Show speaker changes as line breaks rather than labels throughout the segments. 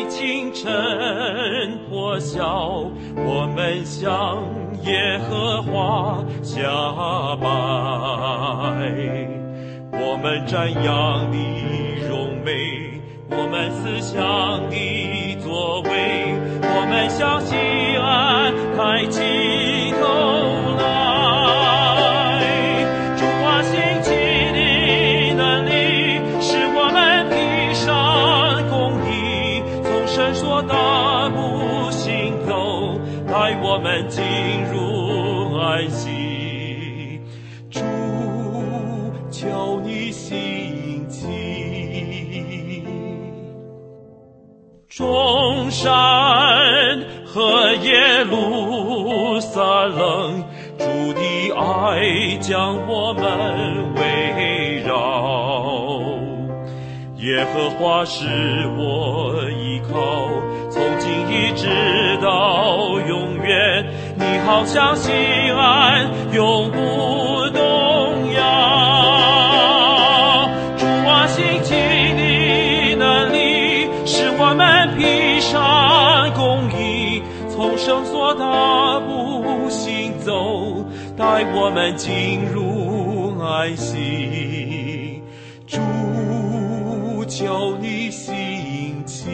清晨破晓，我们向耶和华下拜。我们瞻仰你荣美，我们思想你作为，我们向西安抬起头来。主啊，兴起你能力，使我们披上公义，从绳索大步行走，带我们进入安息。主，求你兴起。众山和耶路撒冷，主的爱将我们围绕。耶和华是我依靠，从今一直到永远，你好像西安永不动摇。主啊，兴起你能力，使我们披上公义，从绳索大步行走，带我们进入安息。主，求你兴起。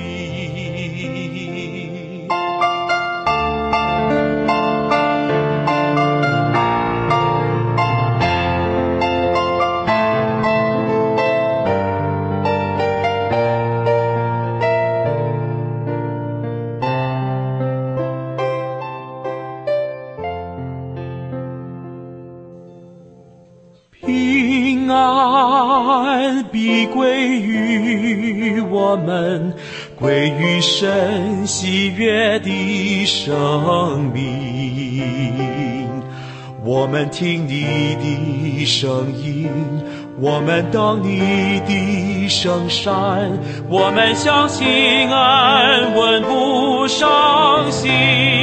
平安必归于我们，归于神喜悦的生命。我们听你的声音，我们等你的圣善，我们相信安稳不伤心。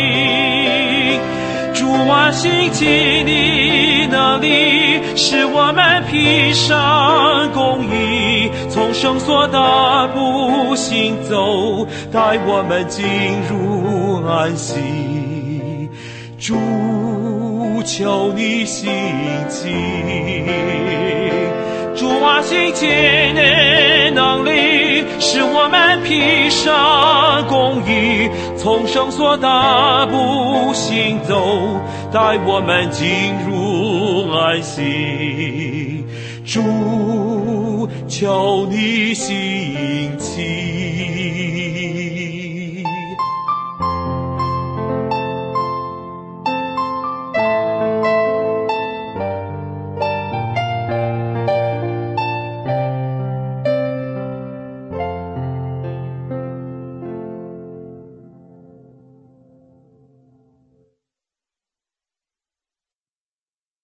主啊，兴起你能力，使我们披上公义，从绳索大步行走，带我们进入安息。主，求你兴起。主啊，兴起你能力，使我们披上公义，从绳索大步行走，带我们进入安息。主，求你兴起。